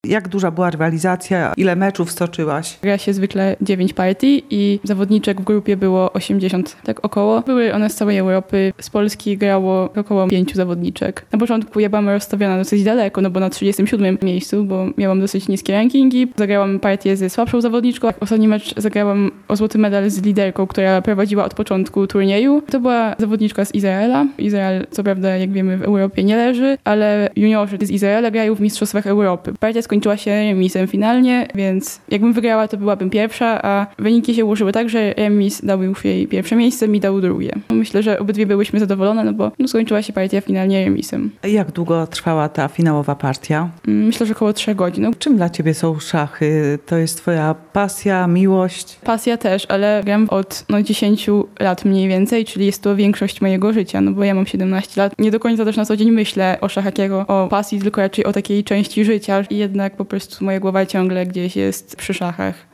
Jak duża była rywalizacja? Ile meczów stoczyłaś? Gra się zwykle 9 partii i zawodniczek w grupie było 80, tak około. Były one z całej Europy. Z Polski grało około 5 zawodniczek. Na początku ja byłam rozstawiona dosyć daleko, no bo na 37 miejscu, bo miałam dosyć niskie rankingi. Zagrałam partię ze słabszą zawodniczką. Ostatni mecz zagrałam o złoty medal z liderką, która prowadziła od początku turnieju. To była zawodniczka z Izraela. Izrael, co prawda, jak wiemy, w Europie nie leży, ale juniorzy z Izraela grają w Mistrzostwach Europy. Partia skończyła się remisem finalnie, więc jakbym wygrała, to byłabym pierwsza, a wyniki się ułożyły tak, że remis dał już jej pierwsze miejsce, mi dał drugie. Myślę, że obydwie byłyśmy zadowolone, no bo skończyła się partia finalnie remisem. Jak długo trwała ta finałowa partia? Myślę, że około 3 godzin. Czym dla ciebie są szachy? To jest twoja pasja, miłość? Pasja też, ale gram od 10 lat mniej więcej, czyli jest to większość mojego życia, no bo ja mam 17 lat. Nie do końca też na co dzień myślę o szachach jako o pasji, tylko raczej o takiej części życia i jednak po prostu moja głowa ciągle gdzieś jest przy szachach.